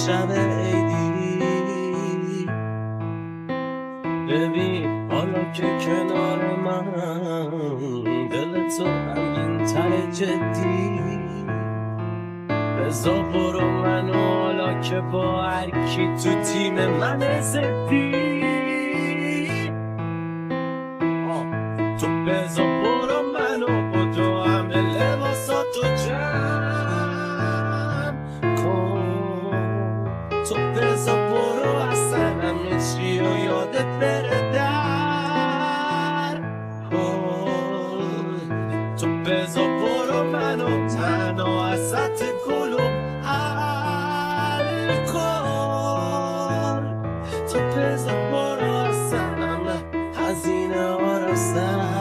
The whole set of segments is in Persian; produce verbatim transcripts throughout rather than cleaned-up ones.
شب عیدی. ببین حالا که کنار من دل تو غمگین تر جدی، بزا برو منو حالا که با هر کی تو تیم من زدی. تو بزا برو منو بدو همه لباساتو جمع کن. تو بزا برو اصلا همه چی و یادت بره در کن. تو بزا برو منو تنها ازت گلو حل کن. تو بزا برو اصلا همه هزینه ها رو سر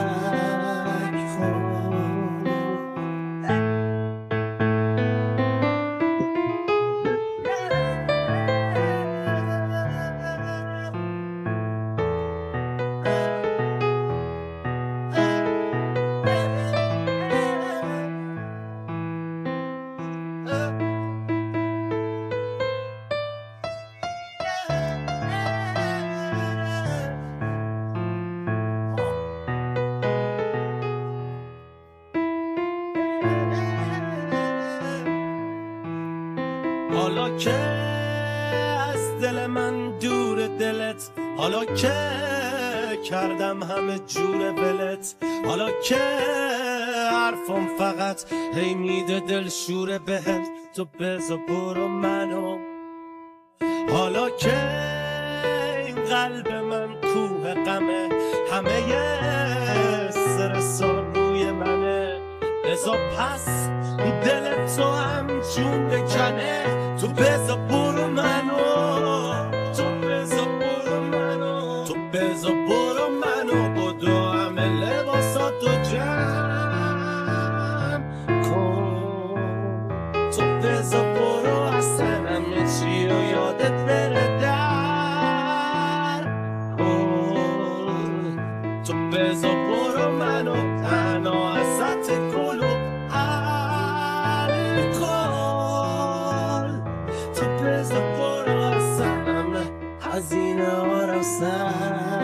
حالا که از دل من دور دلت، حالا که کردم همه جور ولت، حالا که حرفم فقط هی میده دل شوره بهت. تو بزا برو منو حالا که این قلب من کوه غمه، همه استرسان روی منه. بزا پس دل تو هم جون بکنه. تو بزا برو منو، تو بزا برو منو، تو بزا برو منو بدو همه لباساتو جمع کن. تو بزا برو اصلا همه چی و یادت بره در کن. تو بزا برو منو تنها ازت گلو حل کن. تو بزا برو اصلا همه هزینه ها رو سر